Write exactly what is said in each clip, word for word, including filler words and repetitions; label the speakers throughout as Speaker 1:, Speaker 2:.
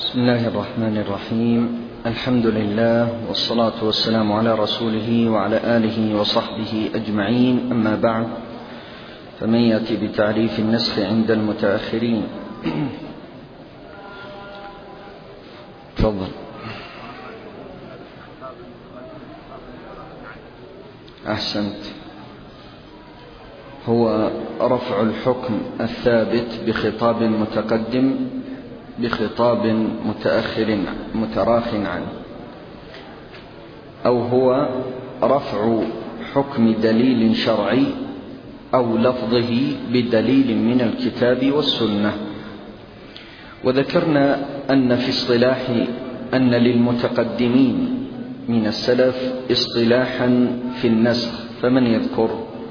Speaker 1: بسم الله الرحمن الرحيم. الحمد لله والصلاة والسلام على رسوله وعلى آله وصحبه أجمعين، أما بعد، فمن يأتي بتعريف النسخ عند المتأخرين؟ تفضل. أحسنت. هو رفع الحكم الثابت بخطاب متقدم بخطاب متأخر متراخ عنه، أو هو رفع حكم دليل شرعي أو لفظه بدليل من الكتاب والسنة. وذكرنا أن في اصطلاح أن للمتقدمين من السلف اصطلاحا في النسخ، فمن يذكر؟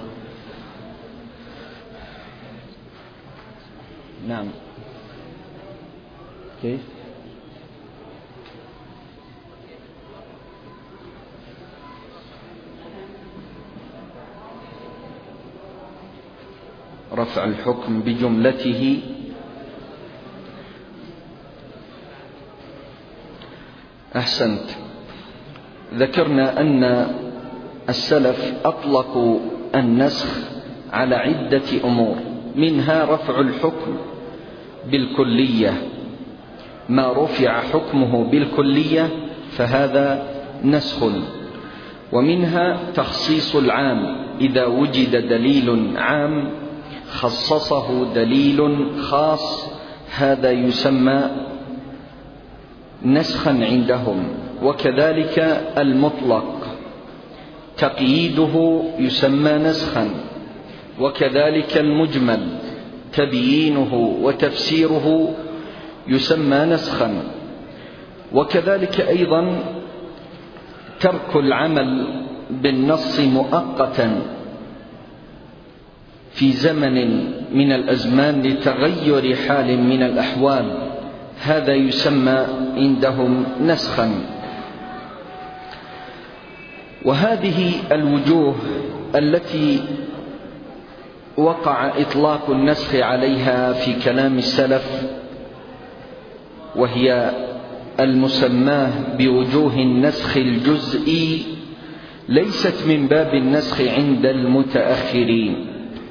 Speaker 1: نعم. كيف؟ رفع الحكم بجملته. أحسنت. ذكرنا أن السلف أطلقوا النسخ على عدة أمور، منها رفع الحكم بالكلية، ما رفع حكمه بالكلية فهذا نسخ، ومنها تخصيص العام، إذا وجد دليل عام خصصه دليل خاص هذا يسمى نسخا عندهم. وكذلك المطلق تقييده يسمى نسخا، وكذلك المجمل تبيينه وتفسيره يسمى نسخا، وكذلك أيضا ترك العمل بالنص مؤقتا في زمن من الأزمان لتغير حال من الأحوال، هذا يسمى عندهم نسخا. وهذه الوجوه التي وقع إطلاق النسخ عليها في كلام السلف، وهي المسماه بوجوه النسخ الجزئي، ليست من باب النسخ عند المتأخرين،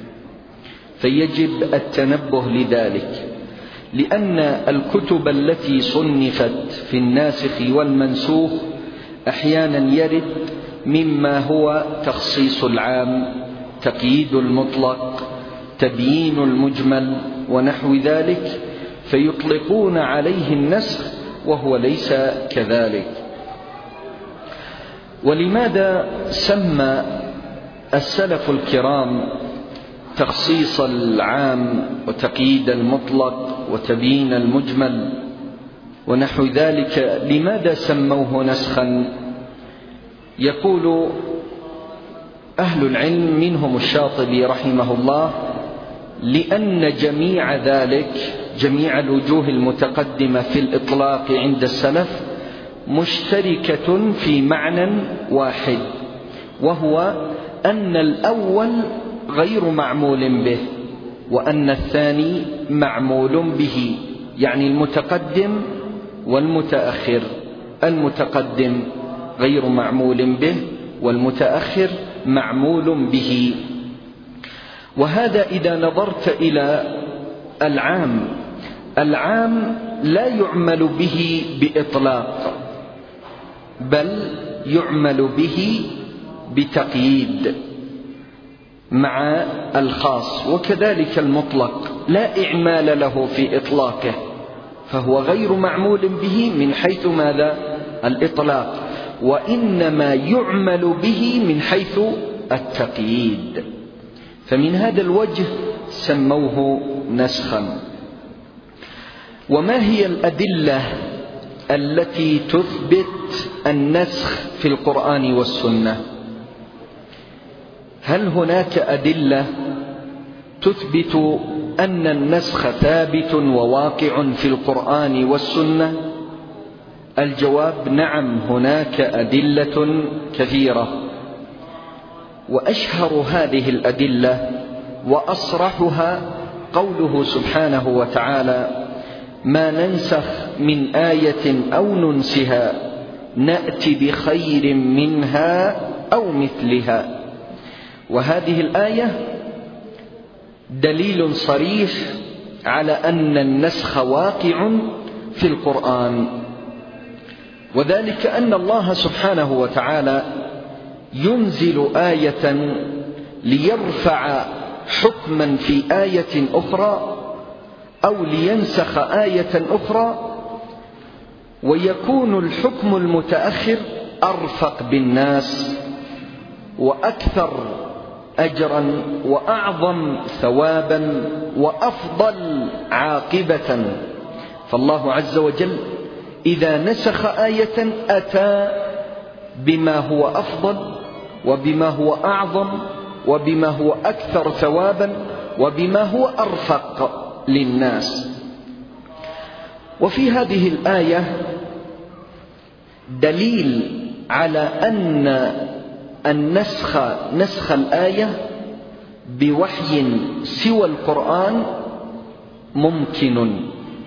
Speaker 1: فيجب التنبه لذلك، لأن الكتب التي صنفت في الناسخ والمنسوخ أحيانا يرد مما هو تخصيص العام، تقييد المطلق، تبيين المجمل ونحو ذلك، فيطلقون عليه النسخ وهو ليس كذلك. ولماذا سمى السلف الكرام تخصيص العام وتقييد المطلق وتبيين المجمل ونحو ذلك، لماذا سموه نسخا؟ يقول أهل العلم منهم الشاطبي رحمه الله: لأن جميع ذلك، جميع الوجوه المتقدمة في الإطلاق عند السلف مشتركة في معنى واحد، وهو أن الأول غير معمول به، وأن الثاني معمول به، يعني المتقدم والمتأخر. المتقدم غير معمول به، والمتأخر معمول به. وهذا إذا نظرت إلى العام، العام لا يعمل به بإطلاق، بل يعمل به بتقييد مع الخاص، وكذلك المطلق لا إعمال له في إطلاقه، فهو غير معمول به من حيث ماذا؟ الإطلاق، وإنما يعمل به من حيث التقييد. فمن هذا الوجه سموه نسخا. وما هي الأدلة التي تثبت النسخ في القرآن والسنة؟ هل هناك أدلة تثبت أن النسخ ثابت وواقع في القرآن والسنة؟ الجواب: نعم، هناك أدلة كثيرة، وأشهر هذه الأدلة وأصرحها قوله سبحانه وتعالى: ما ننسخ من آية أو ننسها نأتي بخير منها أو مثلها. وهذه الآية دليل صريح على أن النسخ واقع في القرآن، وذلك أن الله سبحانه وتعالى ينزل آية ليرفع حكما في آية أخرى أو لينسخ آية أخرى، ويكون الحكم المتأخر أرفق بالناس وأكثر أجرا وأعظم ثوابا وأفضل عاقبة. فالله عز وجل إذا نسخ آية أتى بما هو أفضل وبما هو أعظم وبما هو أكثر ثوابا وبما هو أرفق للناس. وفي هذه الآية دليل على أن النسخ نسخ الآية بوحي سوى القرآن ممكن،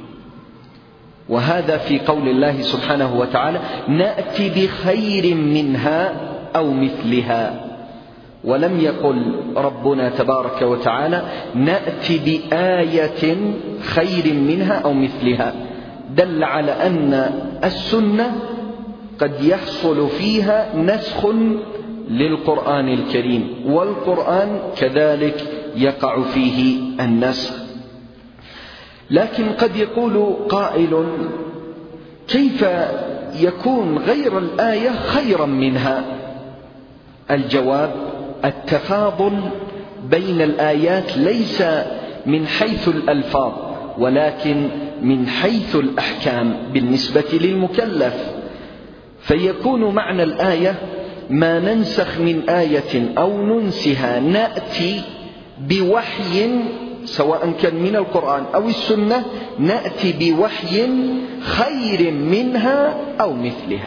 Speaker 1: وهذا في قول الله سبحانه وتعالى نأتي بخير منها أو مثلها، ولم يقل ربنا تبارك وتعالى نأتي بآية خير منها أو مثلها، دل على أن السنة قد يحصل فيها نسخ للقرآن الكريم، والقرآن كذلك يقع فيه النسخ. لكن قد يقول قائل كيف يكون غير الآية خيرا منها؟ الجواب التفاضل بين الآيات ليس من حيث الألفاظ ولكن من حيث الأحكام بالنسبة للمكلف، فيكون معنى الآية ما ننسخ من آية أو ننسها نأتي بوحي سواء كان من القرآن أو السنة نأتي بوحي خير منها أو مثلها.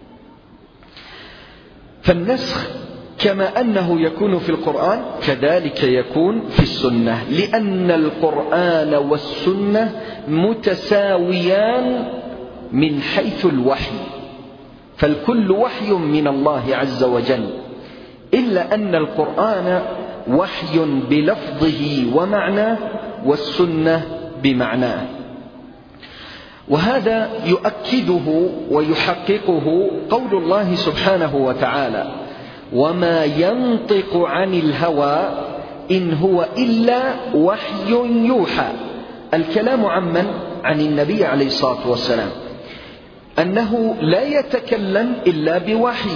Speaker 1: فالنسخ كما أنه يكون في القرآن كذلك يكون في السنة، لأن القرآن والسنة متساويان من حيث الوحي، فالكل وحي من الله عز وجل، إلا أن القرآن وحي بلفظه ومعناه والسنة بمعناه. وهذا يؤكده ويحققه قول الله سبحانه وتعالى وما ينطق عن الهوى إن هو إلا وحي يوحى. الكلام عمن؟ عن النبي عليه الصلاة والسلام، أنه لا يتكلم إلا بوحي.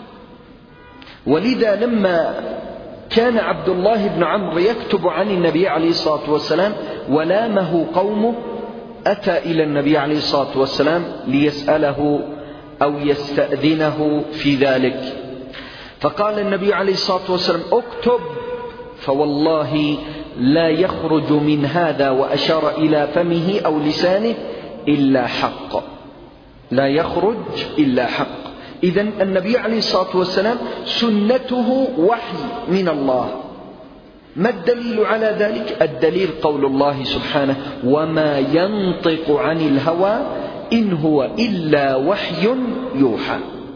Speaker 1: ولذا لما كان عبد الله بن عمرو يكتب عن النبي عليه الصلاة والسلام ولامه قومه أتى إلى النبي عليه الصلاة والسلام ليسأله أو يستأذنه في ذلك، فقال النبي عليه الصلاة والسلام اكتب، فوالله لا يخرج من هذا وأشار إلى فمه أو لسانه إلا حق، لا يخرج إلا حق. إذن النبي عليه الصلاة والسلام سنته وحي من الله. ما الدليل على ذلك؟ الدليل قول الله سبحانه وما ينطق عن الهوى إن هو إلا وحي يوحى.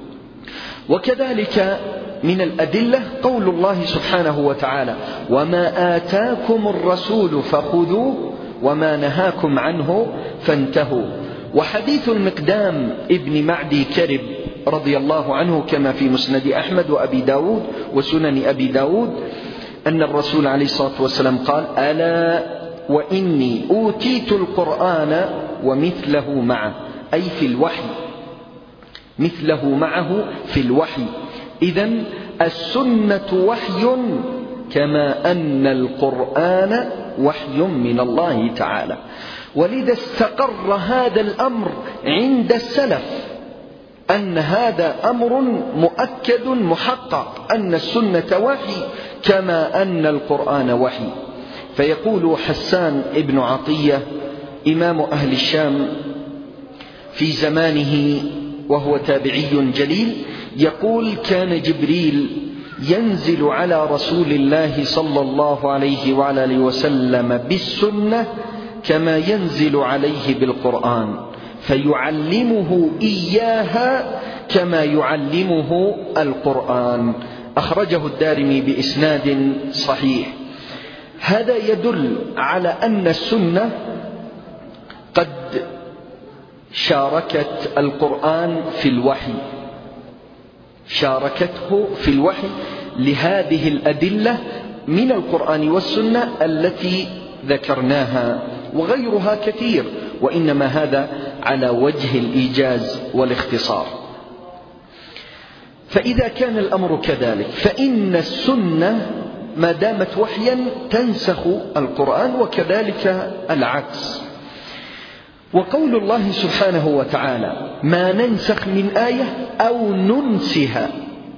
Speaker 1: وكذلك من الأدلة قول الله سبحانه وتعالى وما آتاكم الرسول فخذوه وما نهاكم عنه فانتهوا. وحديث المقدام ابن معدي كرب رضي الله عنه كما في مسند أحمد وأبي داود وسنن أبي داود أن الرسول عليه الصلاة والسلام قال ألا وإني أوتيت القرآن ومثله معه، أي في الوحي، مثله معه في الوحي. إذن السنة وحي كما أن القرآن وحي من الله تعالى. ولذا استقر هذا الأمر عند السلف أن هذا أمر مؤكد محقق، أن السنة وحي كما أن القرآن وحي. فيقول حسان ابن عطية إمام أهل الشام في زمانه وهو تابعي جليل يقول كان جبريل ينزل على رسول الله صلى الله عليه وعلى آله وسلم بالسنة كما ينزل عليه بالقرآن فيعلمه إياها كما يعلمه القرآن. أخرجه الدارمي بإسناد صحيح. هذا يدل على أن السنة قد شاركت القرآن في الوحي، شاركته في الوحي لهذه الأدلة من القرآن والسنة التي ذكرناها، وغيرها كثير، وإنما هذا على وجه الإيجاز والاختصار. فإذا كان الأمر كذلك فإن السنة ما دامت وحيا تنسخ القرآن، وكذلك العكس. وقول الله سبحانه وتعالى ما ننسخ من آية أو ننسها،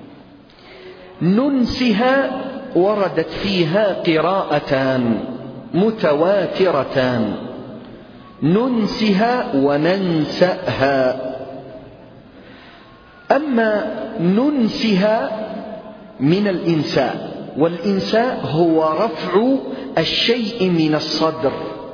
Speaker 1: ننسها وردت فيها قراءتان متواترتان، ننسها وننسأها. أما ننسها من الإنساء، والإنساء هو رفع الشيء من الصدر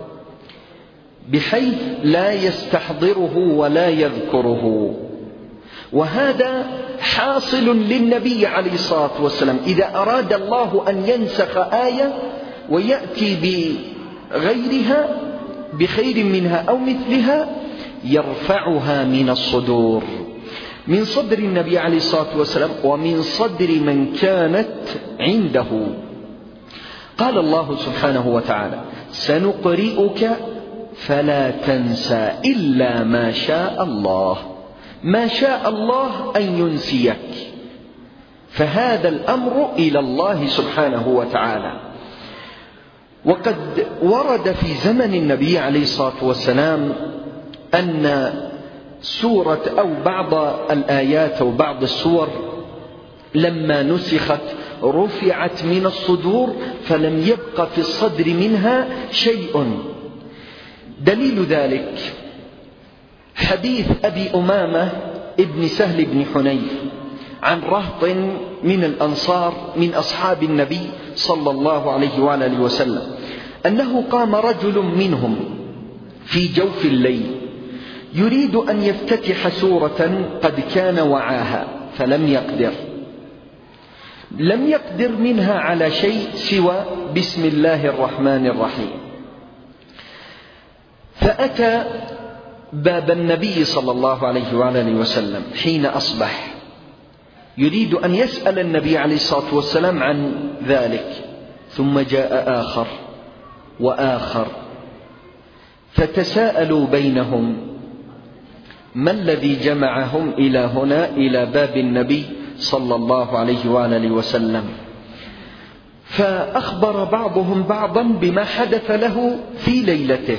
Speaker 1: بحيث لا يستحضره ولا يذكره، وهذا حاصل للنبي عليه الصلاة والسلام. إذا أراد الله أن ينسخ آية ويأتي بغيرها بخير منها أو مثلها يرفعها من الصدور، من صدر النبي عليه الصلاة والسلام ومن صدر من كانت عنده. قال الله سبحانه وتعالى سنقرئك فلا تنسى إلا ما شاء الله. ما شاء الله أن ينسيك، فهذا الأمر إلى الله سبحانه وتعالى. وقد ورد في زمن النبي عليه الصلاة والسلام أن سورة أو بعض الآيات أو بعض السور لما نسخت رفعت من الصدور فلم يبق في الصدر منها شيء. دليل ذلك حديث أبي أمامة ابن سهل بن حنيف عن رهط من الأنصار من أصحاب النبي صلى الله عليه وآله وسلم أنه قام رجل منهم في جوف الليل يريد أن يفتتح سورة قد كان وعاها فلم يقدر، لم يقدر منها على شيء سوى بسم الله الرحمن الرحيم. فأتى باب النبي صلى الله عليه وآله وسلم حين أصبح يريد أن يسأل النبي عليه الصلاة والسلام عن ذلك، ثم جاء آخر وآخر فتساءلوا بينهم ما الذي جمعهم إلى هنا إلى باب النبي صلى الله عليه وآله وسلم. فأخبر بعضهم بعضا بما حدث له في ليلته.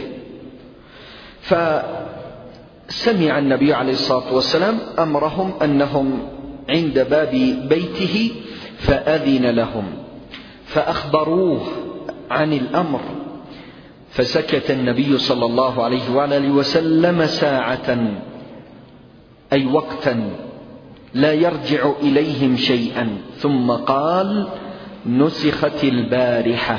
Speaker 1: فسمع النبي عليه الصلاة والسلام أمرهم أنهم عند باب بيته فأذن لهم، فأخبروه عن الأمر، فسكت النبي صلى الله عليه وآله وسلم ساعة أي وقتا لا يرجع إليهم شيئا، ثم قال نسخت البارحة.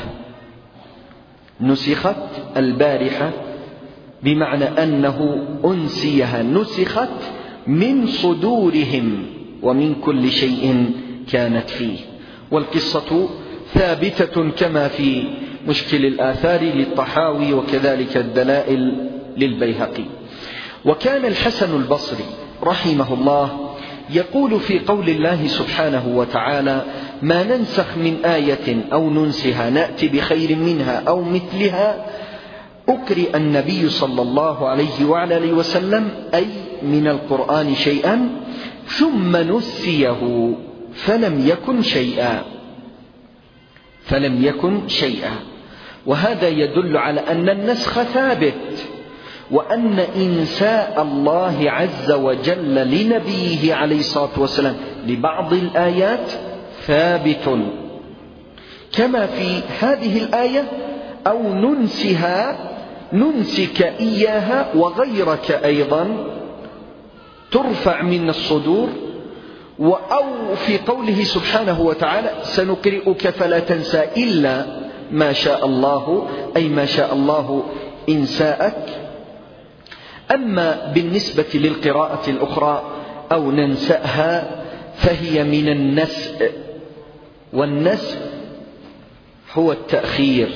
Speaker 1: نسخت البارحة بمعنى أنه أنسيها، نسخت من صدورهم ومن كل شيء كانت فيه. والقصة ثابتة كما في مشكل الآثار للطحاوي وكذلك الدلائل للبيهقي. وكان الحسن البصري رحمه الله يقول في قول الله سبحانه وتعالى ما ننسخ من آية أو ننسها نأتي بخير منها أو مثلها، أقرئ النبي صلى الله عليه وعلى وسلم أي من القرآن شيئا ثم نسيه فلم يكن شيئا فلم يكن شيئا. وهذا يدل على أن النسخ ثابت، وأن إنساء الله عز وجل لنبيه عليه الصلاة والسلام لبعض الآيات ثابت، كما في هذه الآية أو ننسها ننسك إياها وغيرك أيضا ترفع من الصدور. أو في قوله سبحانه وتعالى سنقرئك فلا تنسى إلا ما شاء الله، أي ما شاء الله إن ساءك. أما بالنسبة للقراءة الأخرى أو ننسأها فهي من النسء، والنسء هو التأخير،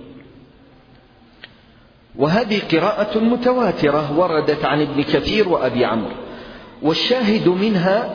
Speaker 1: وهذه قراءة متواترة وردت عن ابن كثير وأبي عمرو، والشاهد منها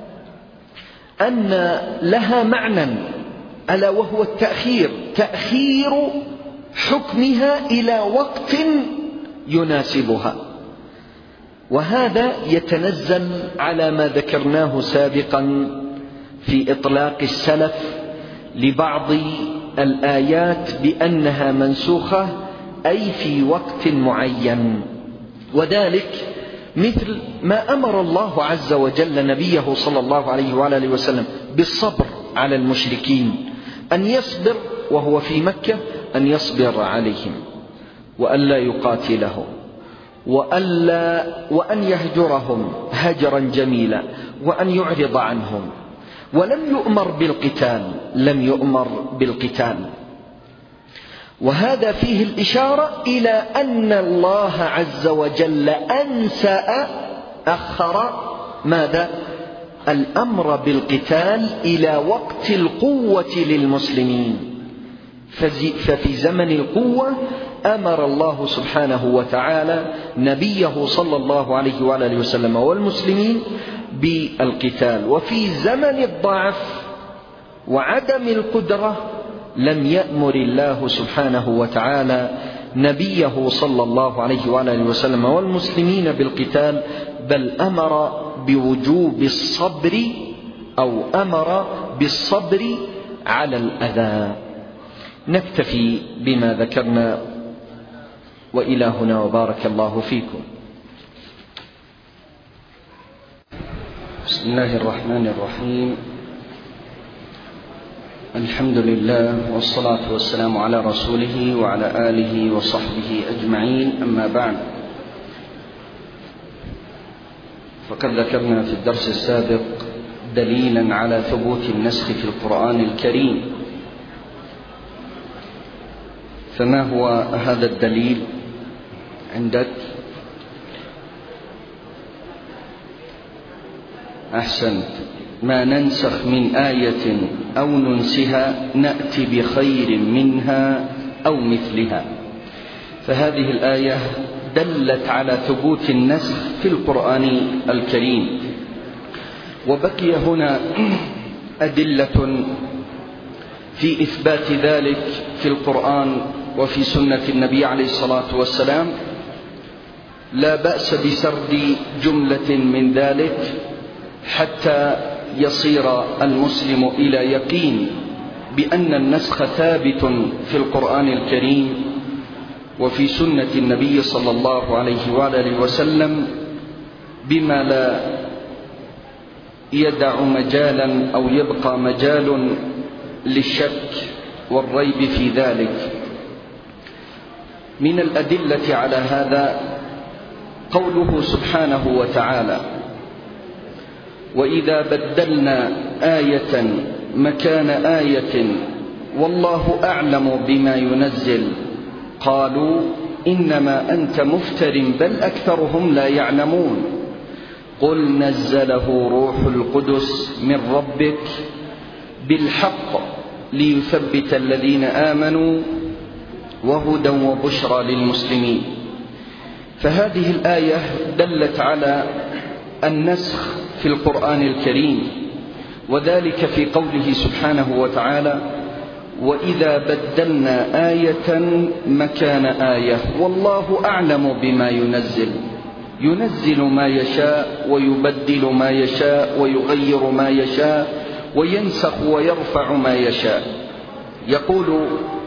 Speaker 1: أن لها معنى ألا وهو التأخير، تأخير حكمها إلى وقت يناسبها، وهذا يتنزل على ما ذكرناه سابقا في إطلاق السلف لبعض الآيات بأنها منسوخة أي في وقت معين، وذلك مثل ما أمر الله عز وجل نبيه صلى الله عليه وآله وسلم بالصبر على المشركين، أن يصبر وهو في مكة، أن يصبر عليهم وألا يقاتلهم وألا وأن يهجرهم هجرا جميلا وأن يعرض عنهم، ولم يؤمر بالقتال، لم يؤمر بالقتال. وهذا فيه الإشارة إلى أن الله عز وجل أنسأ أخر ماذا؟ الأمر بالقتال إلى وقت القوة للمسلمين، ففي زمن القوة أمر الله سبحانه وتعالى نبيه صلى الله عليه وآله وسلم والمسلمين بالقتال، وفي زمن الضعف وعدم القدرة لم يأمر الله سبحانه وتعالى نبيه صلى الله عليه وآله وسلم والمسلمين بالقتال، بل أمر بوجوب الصبر أو أمر بالصبر على الأذى. نكتفي بما ذكرنا، وإلى هنا وبارك الله فيكم. بسم الله الرحمن الرحيم، الحمد لله والصلاة والسلام على رسوله وعلى آله وصحبه أجمعين، أما بعد، فقد ذكرنا في الدرس السابق دليلا على ثبوت النسخ في القرآن الكريم، فما هو هذا الدليل عندك؟ أحسنت. ما ننسخ من آية أو ننسها نأتي بخير منها أو مثلها. فهذه الآية دلت على ثبوت النسخ في القرآن الكريم، وبقي هنا أدلة في إثبات ذلك في القرآن وفي سنة النبي عليه الصلاة والسلام، لا بأس بسرد جملة من ذلك حتى يصير المسلم إلى يقين بأن النسخ ثابت في القرآن الكريم وفي سنة النبي صلى الله عليه وآله وسلم، بما لا يدع مجالا أو يبقى مجال للشك والريب في ذلك. من الأدلة على هذا قوله سبحانه وتعالى: وإذا بدلنا آية مكان آية والله أعلم بما ينزل قالوا إنما أنت مفتر بل أكثرهم لا يعلمون قل نزله روح القدس من ربك بالحق ليثبت الذين آمنوا وهدى وبشرى للمسلمين. فهذه الآية دلت على النسخ في القرآن الكريم، وذلك في قوله سبحانه وتعالى: وإذا بدلنا آية مكان آية والله أعلم بما ينزل. ينزل ما يشاء ويبدل ما يشاء ويغير ما يشاء وينسخ ويرفع ما يشاء. يقول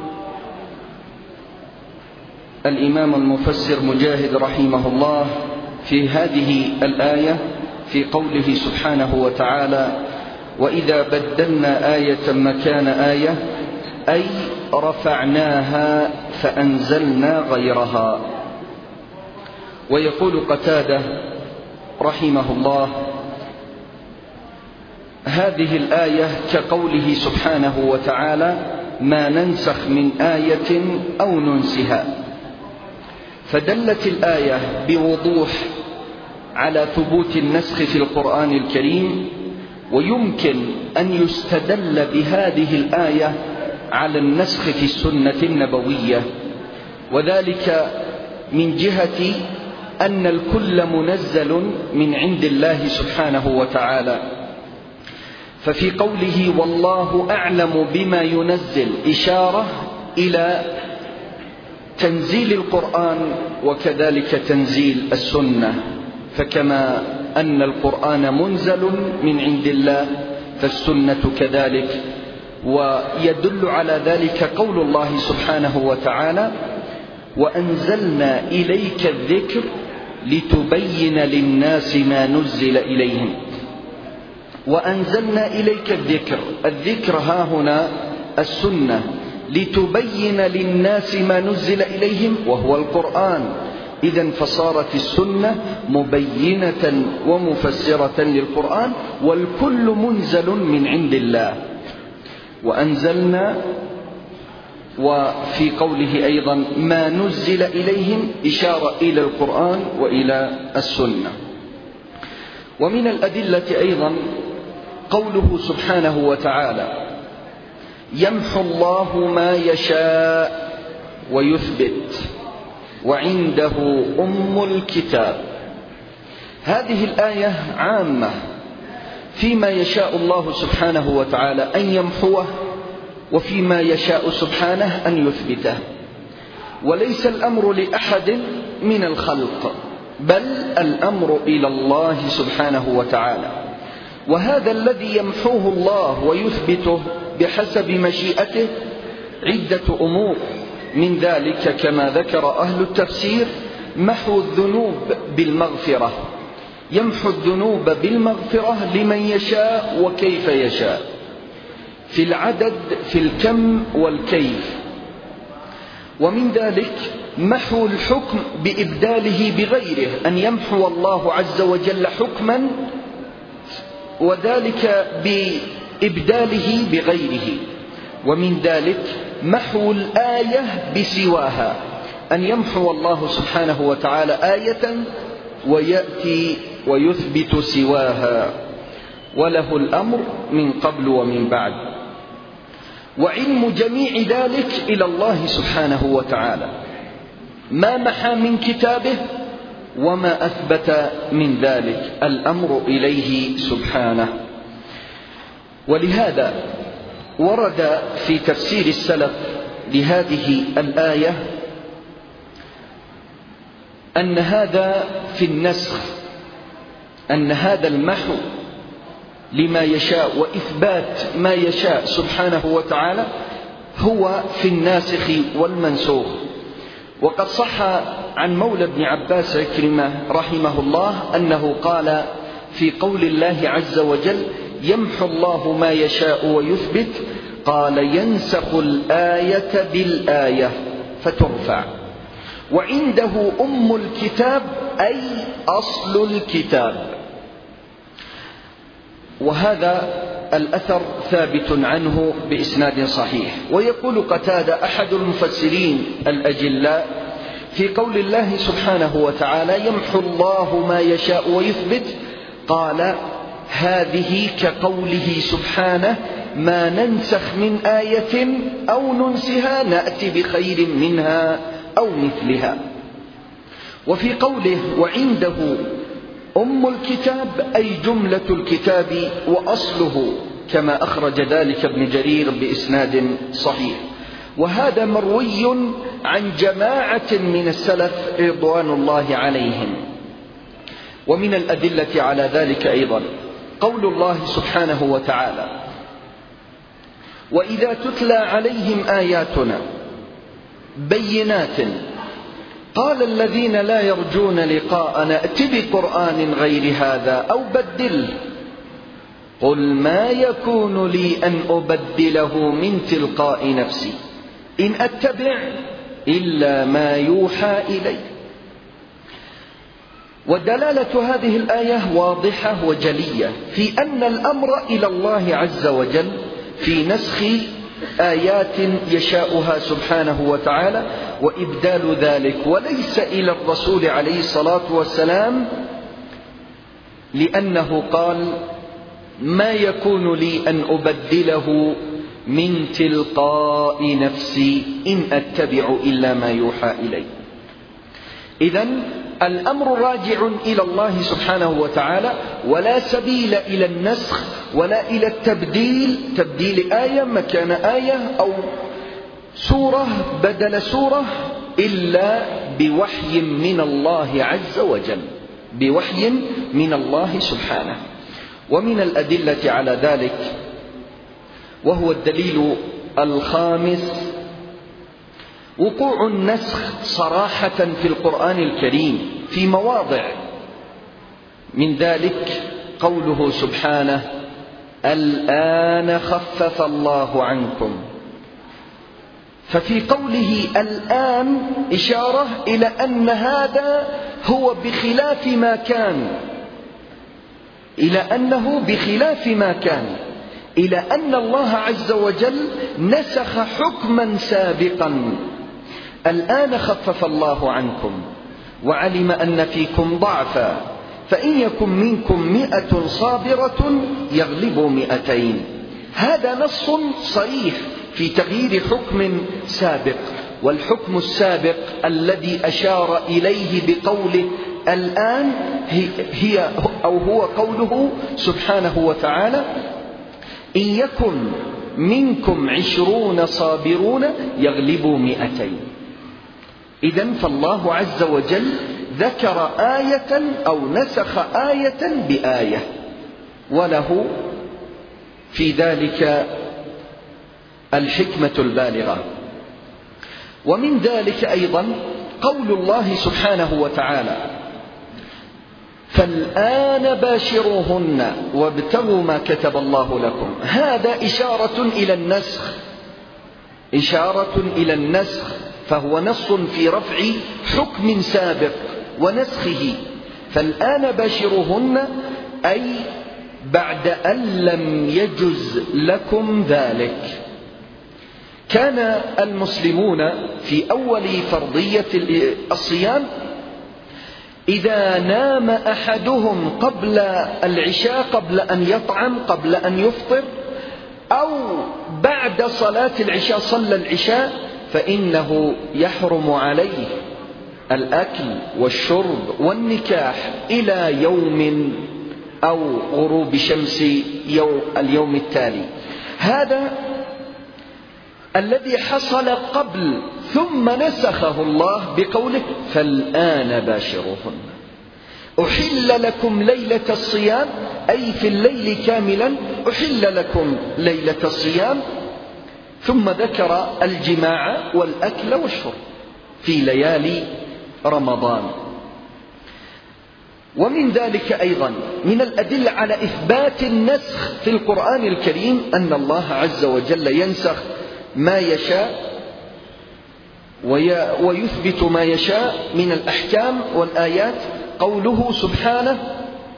Speaker 1: الإمام المفسر مجاهد رحمه الله في هذه الآية في قوله سبحانه وتعالى: وإذا بدلنا آية مكان آية، أي رفعناها فأنزلنا غيرها. ويقول قتادة رحمه الله: هذه الآية كقوله سبحانه وتعالى: ما ننسخ من آية أو ننسها. فدلت الآية بوضوح على ثبوت النسخ في القرآن الكريم، ويمكن أن يستدل بهذه الآية على النسخ في السنة النبوية، وذلك من جهة أن الكل منزل من عند الله سبحانه وتعالى. ففي قوله والله أعلم بما ينزل إشارة إلى تنزيل القرآن وكذلك تنزيل السنة، فكما أن القرآن منزل من عند الله فالسنة كذلك. ويدل على ذلك قول الله سبحانه وتعالى وأنزلنا إليك الذكر لتبين للناس ما نزل إليهم. وأنزلنا إليك الذكر، الذكر ها هنا السنة، لتبين للناس ما نزل إليهم وهو القرآن. إذن فصارت السنة مبينة ومفسرة للقرآن، والكل منزل من عند الله. وأنزلنا، وفي قوله أيضا ما نزل إليهم إشارة إلى القرآن وإلى السنة. ومن الأدلة أيضا قوله سبحانه وتعالى يمحو الله ما يشاء ويثبت وعنده أم الكتاب. هذه الآية عامة فيما يشاء الله سبحانه وتعالى أن يمحوه، وفيما يشاء سبحانه أن يثبته، وليس الأمر لأحد من الخلق، بل الأمر إلى الله سبحانه وتعالى. وهذا الذي يمحوه الله ويثبته بحسب مشيئته عدة أمور، من ذلك كما ذكر أهل التفسير محو الذنوب بالمغفرة، يمحو الذنوب بالمغفرة لمن يشاء وكيف يشاء، في العدد في الكم والكيف. ومن ذلك محو الحكم بإبداله بغيره، أن يمحو الله عز وجل حكما وذلك بإبداله بغيره. ومن ذلك محو الآية بسواها، أن يمحو الله سبحانه وتعالى آية ويأتي ويثبت سواها، وله الأمر من قبل ومن بعد. وعلم جميع ذلك إلى الله سبحانه وتعالى، ما محى من كتابه وما أثبت من ذلك، الأمر إليه سبحانه. ولهذا ورد في تفسير السلف لهذه الآية أن هذا في النسخ، أن هذا المحو لما يشاء وإثبات ما يشاء سبحانه وتعالى هو في الناسخ والمنسوخ. وقد صح عن مولى ابن عباس عكرمة رحمه الله أنه قال في قول الله عز وجل يمحو الله ما يشاء ويثبت، قال ينسخ الآية بالآية فترفع، وعنده أم الكتاب أي أصل الكتاب. وهذا الأثر ثابت عنه بإسناد صحيح. ويقول قتادة أحد المفسرين الأجلاء في قول الله سبحانه وتعالى يمحو الله ما يشاء ويثبت، قال هذه كقوله سبحانه ما ننسخ من آية أو ننسها نأتي بخير منها أو مثلها. وفي قوله وعنده أم الكتاب أي جملة الكتاب وأصله، كما أخرج ذلك ابن جرير بإسناد صحيح. وهذا مروي عن جماعة من السلف رضوان الله عليهم. ومن الأدلة على ذلك أيضا قول الله سبحانه وتعالى وإذا تتلى عليهم آياتنا بينات قال الذين لا يرجون لقاءنا ائت بقرآن غير هذا أو بدله قل ما يكون لي أن أبدله من تلقاء نفسي إن أتبع إلا ما يوحى إلي. ودلالة هذه الآية واضحة وجلية في أن الأمر إلى الله عز وجل في نسخ آيات يشاؤها سبحانه وتعالى وإبدال ذلك، وليس إلى الرسول عليه الصلاة والسلام، لأنه قال: ما يكون لي أن أبدله من تلقاء نفسي إن أتبع إلا ما يوحى إلي. إذن الأمر راجع إلى الله سبحانه وتعالى، ولا سبيل إلى النسخ ولا إلى التبديل، تبديل آية مكان آية أو سورة بدل سورة، إلا بوحي من الله عز وجل، بوحي من الله سبحانه. ومن الأدلة على ذلك، وهو الدليل الخامس، وقوع النسخ صراحة في القرآن الكريم في مواضع، من ذلك قوله سبحانه: الآن خفف الله عنكم. ففي قوله الآن إشارة إلى أن هذا هو بخلاف ما كان، إلى أنه بخلاف ما كان، إلى أن الله عز وجل نسخ حكما سابقا. الآن خفف الله عنكم وعلم أن فيكم ضعفا فإن يكن منكم مئة صابرة يغلبوا مئتين. هذا نص صريح في تغيير حكم سابق، والحكم السابق الذي أشار إليه بقوله الآن هي أو هو قوله سبحانه وتعالى: إن يكن منكم عشرون صابرون يغلبوا مئتين. إذن فالله عز وجل ذكر آية أو نسخ آية بآية، وله في ذلك الحكمة البالغة. ومن ذلك أيضا قول الله سبحانه وتعالى: فالآن باشروهن وابتغوا ما كتب الله لكم. هذا إشارة إلى النسخ، إشارة إلى النسخ، فهو نص في رفع حكم سابق ونسخه. فالآن باشروهن أي بعد أن لم يجز لكم ذلك. كان المسلمون في أول فرضية الصيام إذا نام أحدهم قبل العشاء، قبل أن يطعم، قبل أن يفطر، أو بعد صلاة العشاء صلى العشاء، فإنه يحرم عليه الأكل والشرب والنكاح إلى يوم أو غروب شمس يوم اليوم التالي. هذا الذي حصل قبل، ثم نسخه الله بقوله: فالآن باشروهن. أحل لكم ليلة الصيام، أي في الليل كاملا أحل لكم ليلة الصيام، ثم ذكر الجماع والأكل والشرب في ليالي رمضان. ومن ذلك أيضا من الأدلة على إثبات النسخ في القرآن الكريم أن الله عز وجل ينسخ ما يشاء ويثبت ما يشاء من الأحكام والآيات. قوله سبحانه: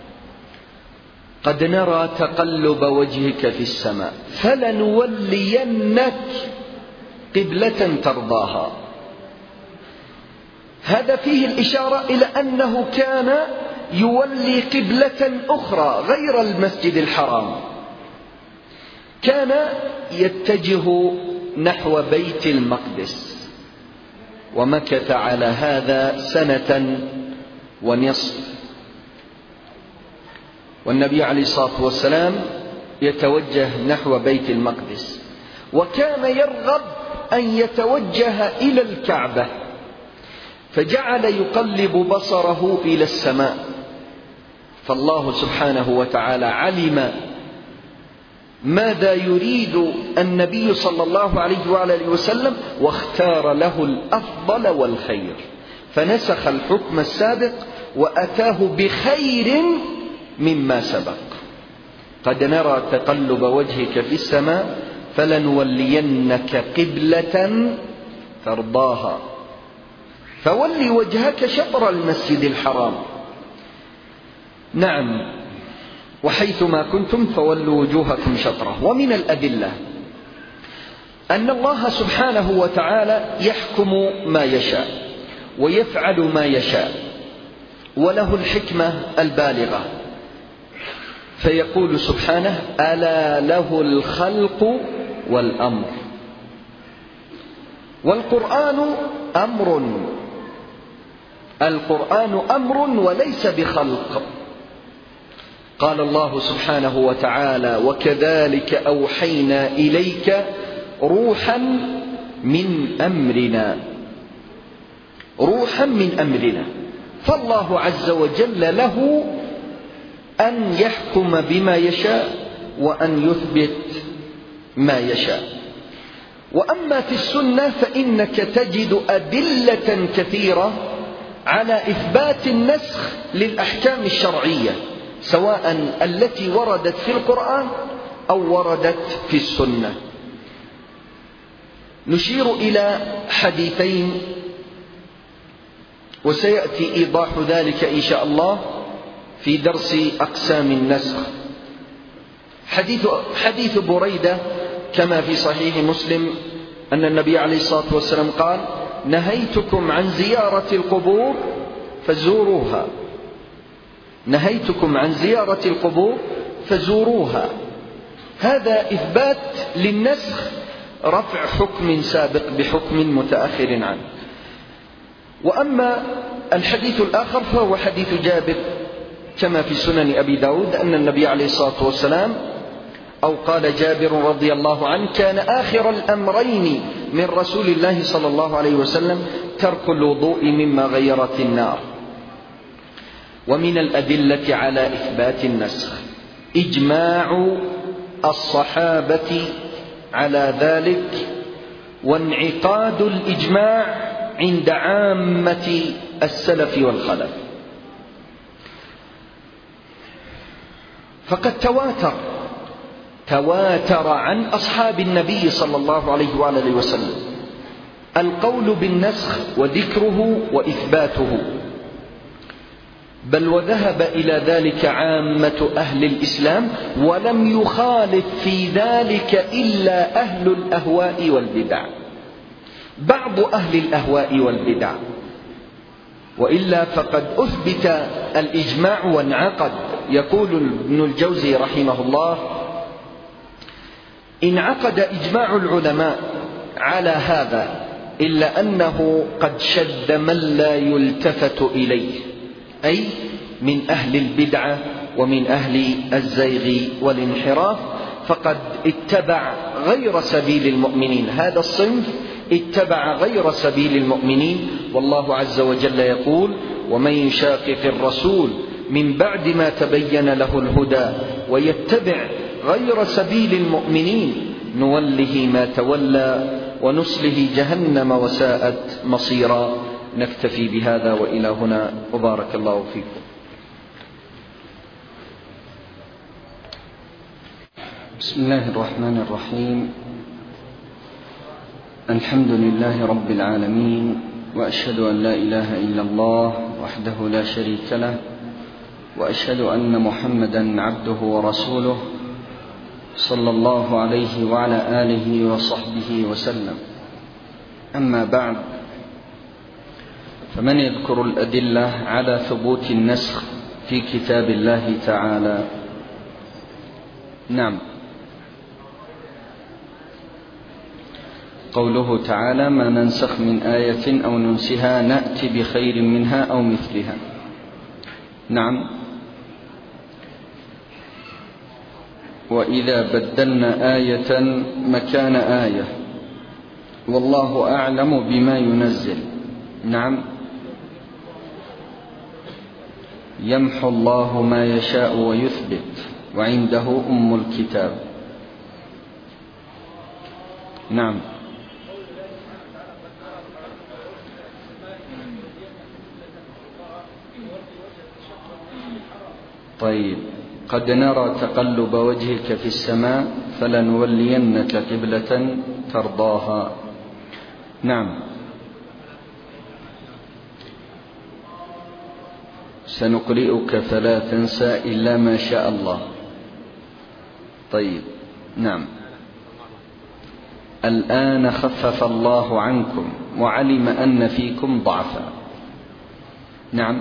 Speaker 1: قد نرى تقلب وجهك في السماء فلنولينك قبلة ترضاها. هذا فيه الإشارة إلى أنه كان يولي قبلة أخرى غير المسجد الحرام، كان يتجه نحو بيت المقدس، ومكث على هذا سنة ونصف. والنبي عليه الصلاة والسلام يتوجه نحو بيت المقدس، وكان يرغب أن يتوجه إلى الكعبة، فجعل يقلب بصره إلى السماء. فالله سبحانه وتعالى علم ماذا يريد النبي صلى الله عليه وآله وسلم، واختار له الأفضل والخير، فنسخ الحكم السابق وأتاه بخير مما سبق. قد نرى تقلب وجهك في السماء فلنولينك قبلة ترضاها، فولي وجهك شطر المسجد الحرام. نعم، وحيثما كنتم فولوا وجوهكم شطره. ومن الأدلة أن الله سبحانه وتعالى يحكم ما يشاء ويفعل ما يشاء، وله الحكمة البالغة، فيقول سبحانه: ألا له الخلق والأمر. والقرآن أمر، القرآن أمر وليس بخلق. قال الله سبحانه وتعالى: وكذلك أوحينا إليك روحا من أمرنا، روحا من أمرنا. فالله عز وجل له أن يحكم بما يشاء وأن يثبت ما يشاء. وأما في السنة فإنك تجد أدلة كثيرة على إثبات النسخ للأحكام الشرعية، سواء التي وردت في القرآن أو وردت في السنة. نشير إلى حديثين وسيأتي إيضاح ذلك إن شاء الله في درس أقسام النسخ. حديث, حديث بريدة كما في صحيح مسلم أن النبي عليه الصلاة والسلام قال: نهيتكم عن زيارة القبور فزوروها، نهيتكم عن زيارة القبور فزوروها. هذا إثبات للنسخ، رفع حكم سابق بحكم متأخر عنه. وأما الحديث الآخر فهو حديث جابر كما في سنن أبي داود أن النبي عليه الصلاة والسلام، أو قال جابر رضي الله عنه: كان آخر الأمرين من رسول الله صلى الله عليه وسلم ترك الوضوء مما غيرت النار. ومن الأدلة على إثبات النسخ إجماع الصحابة على ذلك، وانعقاد الإجماع عند عامة السلف والخلف. فقد تواتر تواتر عن أصحاب النبي صلى الله عليه وآله وسلم القول بالنسخ وذكره وإثباته، بل وذهب إلى ذلك عامة أهل الإسلام، ولم يخالف في ذلك إلا أهل الأهواء والبدع، بعض أهل الأهواء والبدع، وإلا فقد أثبت الإجماع وانعقد. يقول ابن الجوزي رحمه الله: انعقد إجماع العلماء على هذا، إلا أنه قد شد من لا يلتفت إليه، أي من أهل البدعة ومن أهل الزيغ والانحراف، فقد اتبع غير سبيل المؤمنين. هذا الصنف اتبع غير سبيل المؤمنين، والله عز وجل يقول: ومن يشاقق الرسول من بعد ما تبين له الهدى ويتبع غير سبيل المؤمنين نوله ما تولى ونصله جهنم وساءت مصيرا. نكتفي بهذا وإلى هنا، وبارك الله فيكم. بسم الله الرحمن الرحيم. الحمد لله رب العالمين، وأشهد أن لا إله إلا الله وحده لا شريك له، وأشهد أن محمدا عبده ورسوله صلى الله عليه وعلى آله وصحبه وسلم. أما بعد، فمن يذكر الأدلة على ثبوت النسخ في كتاب الله تعالى؟ نعم، قوله تعالى: ما ننسخ من آية أو ننسها نأتي بخير منها أو مثلها. نعم، وإذا بدلنا آية مكان آية والله أعلم بما ينزل. نعم، يمحو الله ما يشاء ويثبت وعنده أم الكتاب. نعم، طيب. قد نرى تقلب وجهك في السماء فلنولينك قبلة ترضاها. نعم، سنقرئك فلا تنسى إلا ما شاء الله. طيب، نعم. الآن خفف الله عنكم وعلم أن فيكم ضعفا. نعم.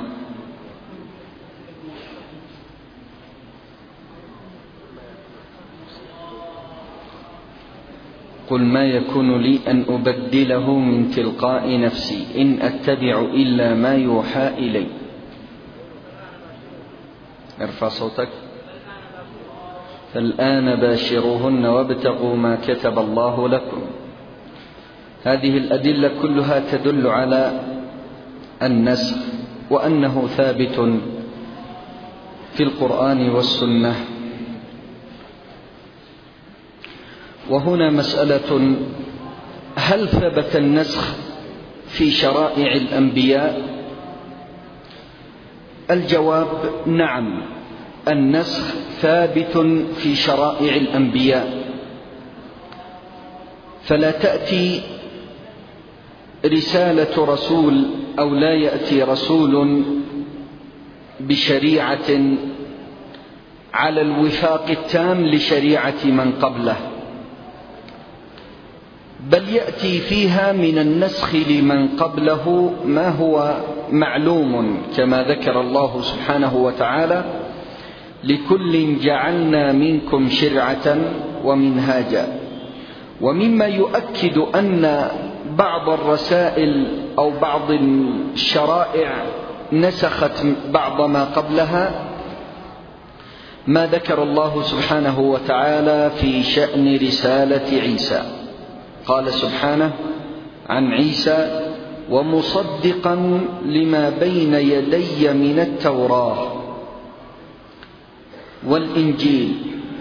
Speaker 1: قل ما يكون لي أن أبدله من تلقاء نفسي إن أتبع إلا ما يوحى إلي. ارفع صوتك. فالآن باشروهن وابتغوا ما كتب الله لكم. هذه الأدلة كلها تدل على النسخ وأنه ثابت في القرآن والسنة. وهنا مسألة: هل ثبت النسخ في شرائع الأنبياء؟ الجواب: نعم، النسخ ثابت في شرائع الأنبياء. فلا تأتي رسالة رسول أو لا يأتي رسول بشريعة على الوفاق التام لشريعة من قبله، بل يأتي فيها من النسخ لمن قبله ما هو معلوم، كما ذكر الله سبحانه وتعالى: لكل جعلنا منكم شرعة ومنهاجا. ومما يؤكد أن بعض الرسائل أو بعض الشرائع نسخت بعض ما قبلها ما ذكر الله سبحانه وتعالى في شأن رسالة عيسى. قال سبحانه عن عيسى: ومصدقا لما بين يدي من التوراة والإنجيل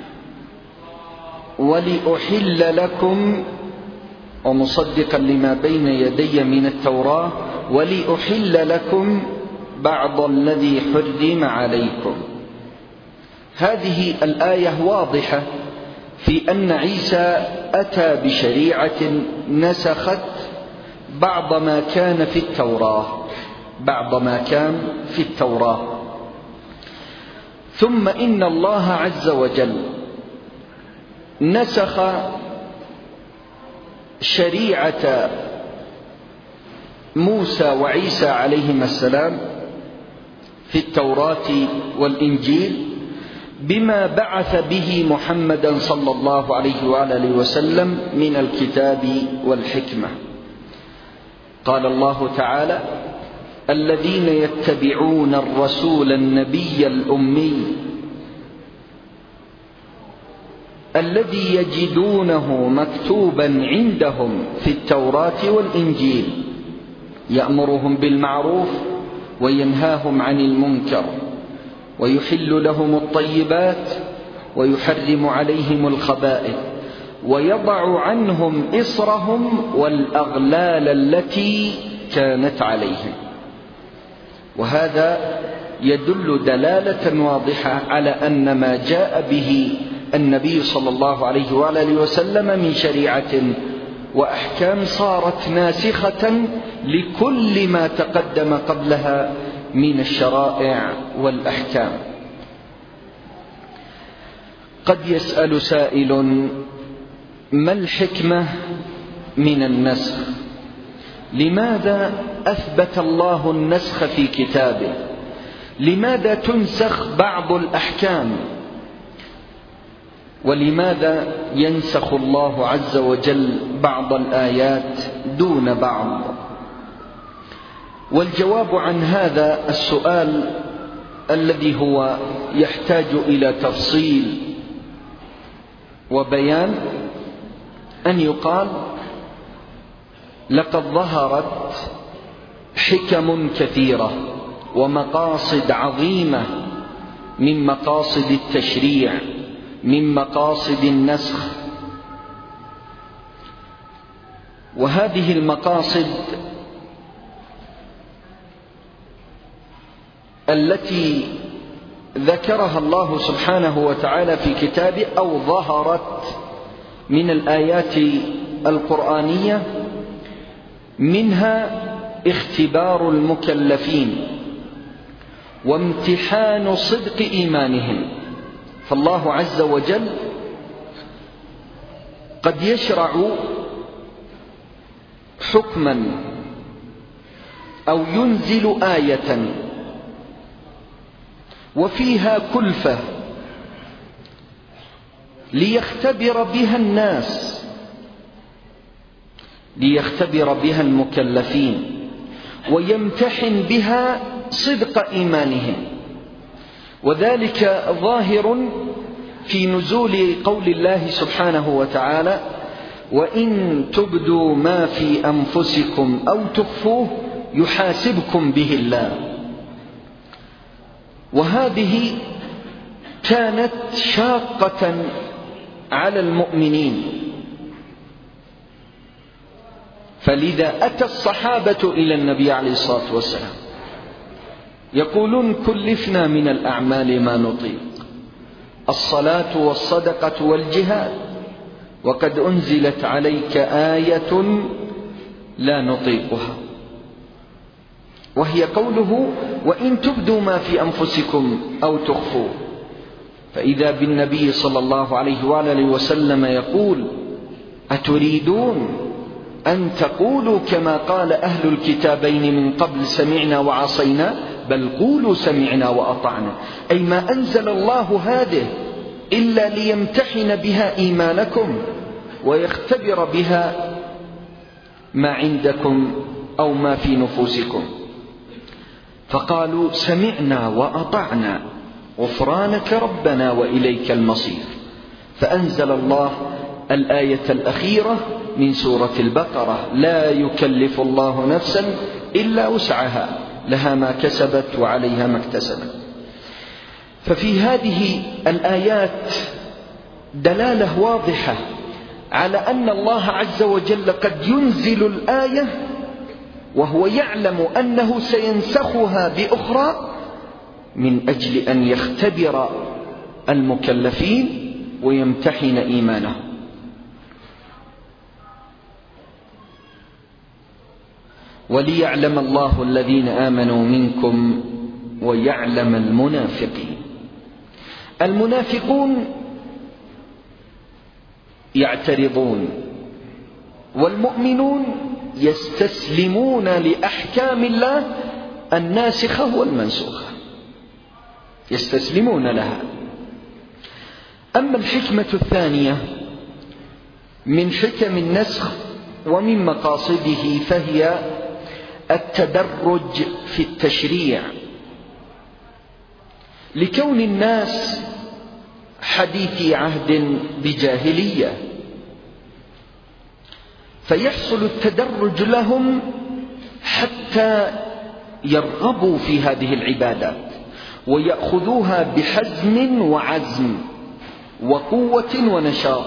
Speaker 1: ولأحل لكم ومصدقا لما بين يدي من التوراة ولأحل لكم بعض الذي حرم عليكم. هذه الآية واضحة في أن عيسى أتى بشريعة نسخت بعض ما كان في التوراة بعض ما كان في التوراة ثم إن الله عز وجل نسخ شريعة موسى وعيسى عليهما السلام في التوراة والإنجيل بما بعث به محمدا صلى الله عليه وآله وسلم من الكتاب والحكمة. قال الله تعالى: الذين يتبعون الرسول النبي الأمي الذي يجدونه مكتوبا عندهم في التوراة والإنجيل يأمرهم بالمعروف وينهاهم عن المنكر ويحل لهم الطيبات ويحرم عليهم الخبائث ويضع عنهم إصرهم والأغلال التي كانت عليهم. وهذا يدل دلالة واضحة على أن ما جاء به النبي صلى الله عليه وآله وسلم من شريعة وأحكام صارت ناسخة لكل ما تقدم قبلها من الشرائع والأحكام. قد يسأل سائل: ما الحكمة من النسخ؟ لماذا أثبت الله النسخ في كتابه؟ لماذا تنسخ بعض الأحكام؟ ولماذا ينسخ الله عز وجل بعض الآيات دون بعض؟ والجواب عن هذا السؤال الذي هو يحتاج إلى تفصيل وبيان أن يقال: لقد ظهرت حكم كثيرة ومقاصد عظيمة من مقاصد التشريع، من مقاصد النسخ. وهذه المقاصد التي ذكرها الله سبحانه وتعالى في كتابه أو ظهرت من الآيات القرآنية منها اختبار المكلفين وامتحان صدق إيمانهم. فالله عز وجل قد يشرع حكما أو ينزل آية وفيها كلفة ليختبر بها الناس، ليختبر بها المكلفين، ويمتحن بها صدق إيمانهم. وذلك ظاهر في نزول قول الله سبحانه وتعالى: وإن تبدوا ما في أنفسكم أو تخفوه يحاسبكم به الله. وهذه كانت شاقة على المؤمنين، فلذا أتى الصحابة إلى النبي عليه الصلاة والسلام يقولون: كلفنا من الأعمال ما نطيق، الصلاة والصدقة والجهاد، وقد أنزلت عليك آية لا نطيقها، وهي قوله: وإن تبدوا ما في أنفسكم أو تخفوه. فإذا بالنبي صلى الله عليه وآله وسلم يقول: أتريدون أن تقولوا كما قال أهل الكتابين من قبل سمعنا وعصينا؟ بل قولوا سمعنا وأطعنا. أي ما أنزل الله هذه إلا ليمتحن بها إيمانكم ويختبر بها ما عندكم أو ما في نفوسكم. فقالوا: سمعنا وأطعنا غفرانك ربنا وإليك المصير. فأنزل الله الآية الأخيرة من سورة البقرة: لا يكلف الله نفسا إلا وسعها، لها ما كسبت وعليها ما اكتسبت. ففي هذه الآيات دلالة واضحة على أن الله عز وجل قد ينزل الآية وهو يعلم أنه سينسخها بأخرى من أجل أن يختبر المكلفين ويمتحن إيمانهم. وليعلم الله الذين آمنوا منكم ويعلم المنافقين. المنافقون يعترضون، والمؤمنون يستسلمون لأحكام الله الناسخة والمنسوخة، يستسلمون لها. أما الحكمة الثانية من حكم النسخ ومن مقاصده فهي التدرج في التشريع، لكون الناس حديثي عهد بجاهلية، فيحصل التدرج لهم حتى يرغبوا في هذه العبادات ويأخذوها بحزم وعزم وقوة ونشاط.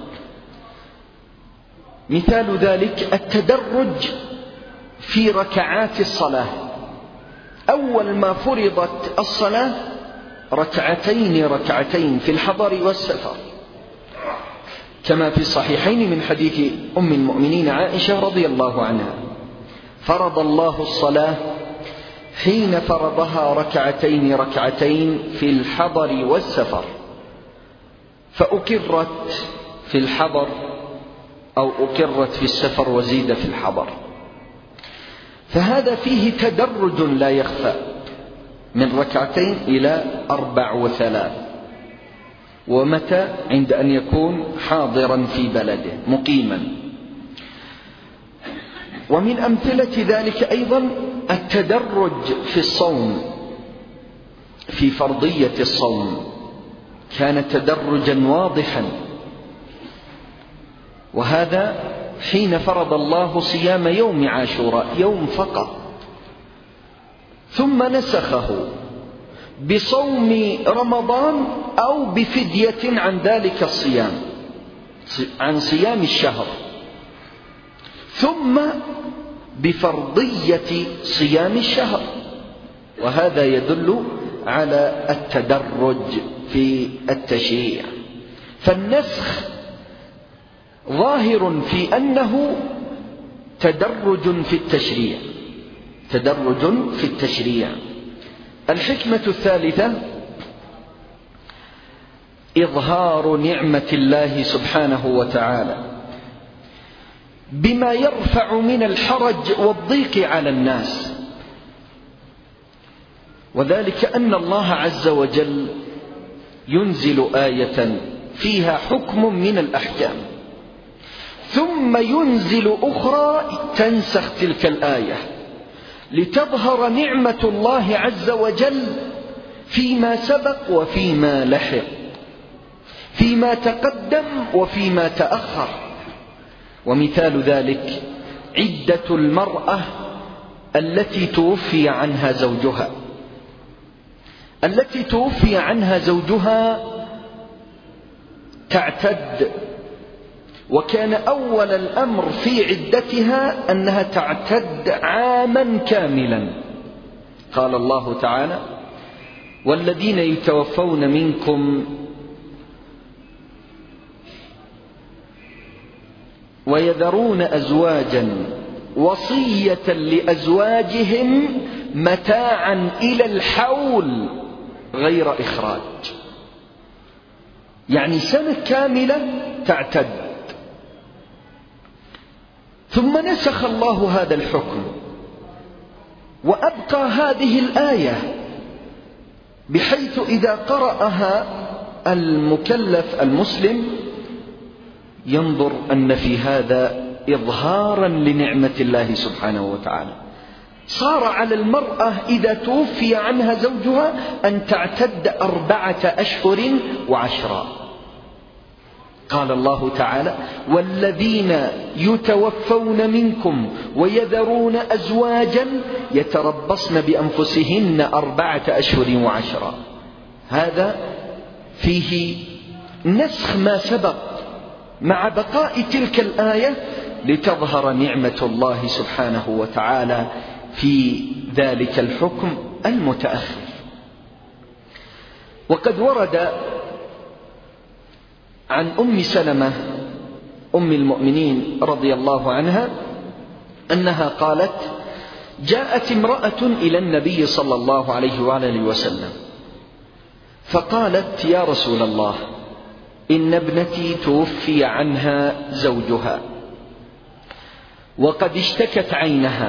Speaker 1: مثال ذلك التدرج في ركعات الصلاة. أول ما فرضت الصلاة ركعتين ركعتين في الحضر والسفر، كما في الصحيحين من حديث أم المؤمنين عائشة رضي الله عنها: فرض الله الصلاة حين فرضها ركعتين ركعتين في الحضر والسفر، فأقرت في الحضر أو أقرت في السفر وزيد في الحضر. فهذا فيه تدرج لا يخفى، من ركعتين إلى أربع وثلاث، ومتى؟ عند أن يكون حاضرا في بلده مقيما. ومن أمثلة ذلك أيضا التدرج في الصوم، في فرضية الصوم كان تدرجا واضحا، وهذا حين فرض الله صيام يوم عاشوراء، يوم فقط، ثم نسخه بصوم رمضان أو بفدية عن ذلك الصيام، عن صيام الشهر، ثم بفرضية صيام الشهر. وهذا يدل على التدرج في التشريع. فالنسخ ظاهر في أنه تدرج في التشريع، تدرج في التشريع. الحكمة الثالثة إظهار نعمة الله سبحانه وتعالى، بما يرفع من الحرج والضيق على الناس، وذلك أن الله عز وجل ينزل آية فيها حكم من الأحكام، ثم ينزل أخرى تنسخ تلك الآية، لتظهر نعمة الله عز وجل فيما سبق وفيما لحق، فيما تقدم وفيما تأخر. ومثال ذلك عدة المرأة التي توفي عنها زوجها التي توفي عنها زوجها تعتد، وكان أول الأمر في عدتها أنها تعتد عاما كاملا. قال الله تعالى: والذين يتوفون منكم ويذرون أزواجا وصية لأزواجهم متاعا إلى الحول غير إخراج، يعني سنة كاملة تعتد. ثم نسخ الله هذا الحكم وأبقى هذه الآية، بحيث إذا قرأها المكلف المسلم ينظر أن في هذا إظهارا لنعمة الله سبحانه وتعالى. صار على المرأة إذا توفي عنها زوجها أن تعتد أربعة أشهر وعشرا. قال الله تعالى: والذين يتوفون منكم ويذرون أزواجا يتربصن بأنفسهن أربعة أشهر وعشرا. هذا فيه نسخ ما سبق مع بقاء تلك الآية، لتظهر نعمة الله سبحانه وتعالى في ذلك الحكم المتأخر. وقد ورد عن أم سلمة أم المؤمنين رضي الله عنها أنها قالت: جاءت امرأة إلى النبي صلى الله عليه وآله وسلم فقالت: يا رسول الله، إن ابنتي توفي عنها زوجها وقد اشتكت عينها،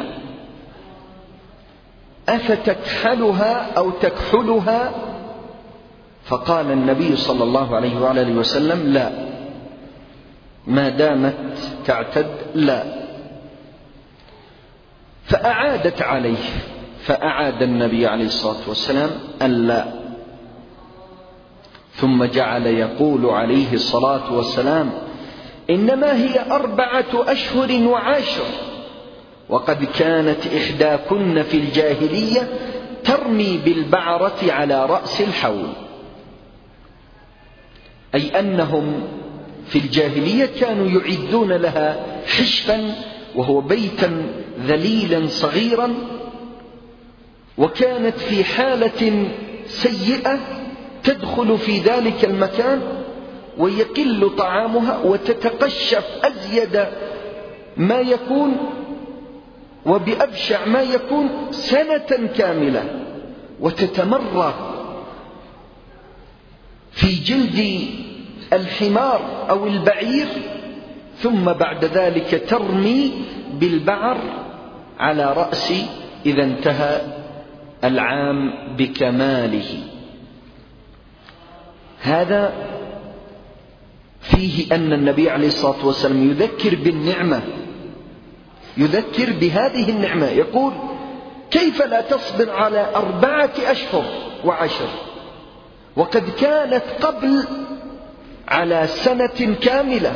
Speaker 1: أفتكحلها أو تكحلها؟ فقال النبي صلى الله عليه وآله وسلم: لا، ما دامت تعتد لا. فأعادت عليه، فأعاد النبي عليه الصلاة والسلام أن لا. ثم جعل يقول عليه الصلاة والسلام: إنما هي أربعة أشهر وعشر، وقد كانت إحداكن في الجاهلية ترمي بالبعرة على رأس الحول، أي أنهم في الجاهلية كانوا يعدون لها حشفا، وهو بيتا ذليلا صغيرا، وكانت في حالة سيئة تدخل في ذلك المكان ويقل طعامها وتتقشف أزيد ما يكون وبأبشع ما يكون سنة كاملة، وتتمرغ في جلد الحمار أو البعير، ثم بعد ذلك ترمي بالبعر على رأس إذا انتهى العام بكماله. هذا فيه أن النبي عليه الصلاة والسلام يذكر بالنعمة، يذكر بهذه النعمة، يقول: كيف لا تصبر على أربعة أشهر وعشر وقد كانت قبل على سنة كاملة؟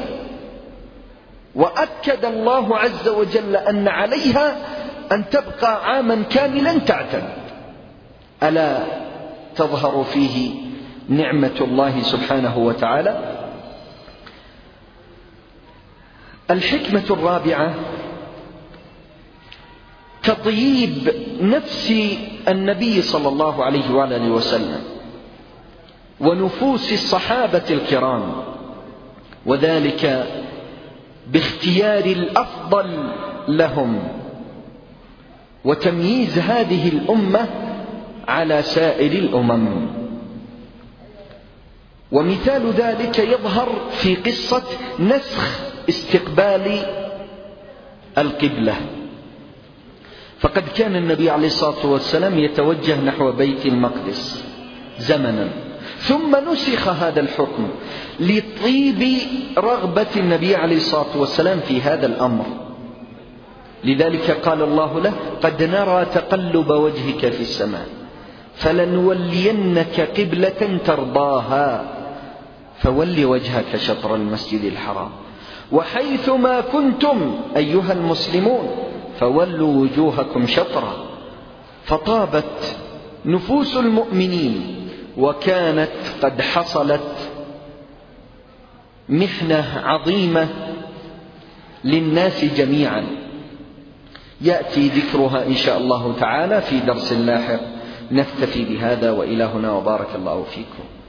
Speaker 1: وأكد الله عز وجل أن عليها أن تبقى عاما كاملا تعتد. ألا تظهر فيه نعمة الله سبحانه وتعالى؟ الحكمة الرابعة تطييب نفس النبي صلى الله عليه وآله وسلم ونفوس الصحابة الكرام، وذلك باختيار الأفضل لهم وتمييز هذه الأمة على سائر الأمم. ومثال ذلك يظهر في قصة نسخ استقبال القبلة. فقد كان النبي عليه الصلاة والسلام يتوجه نحو بيت المقدس زمنا، ثم نسخ هذا الحكم لطيب رغبة النبي عليه الصلاة والسلام في هذا الأمر. لذلك قال الله له: قد نرى تقلب وجهك في السماء فلنولينك قبلة ترضاها فول وجهك شطر المسجد الحرام وحيثما كنتم أيها المسلمون فولوا وجوهكم شطرا. فطابت نفوس المؤمنين، وكانت قد حصلت محنة عظيمة للناس جميعا يأتي ذكرها إن شاء الله تعالى في درس لاحق. نكتفي بهذا، وإلى هنا، وبارك الله فيكم.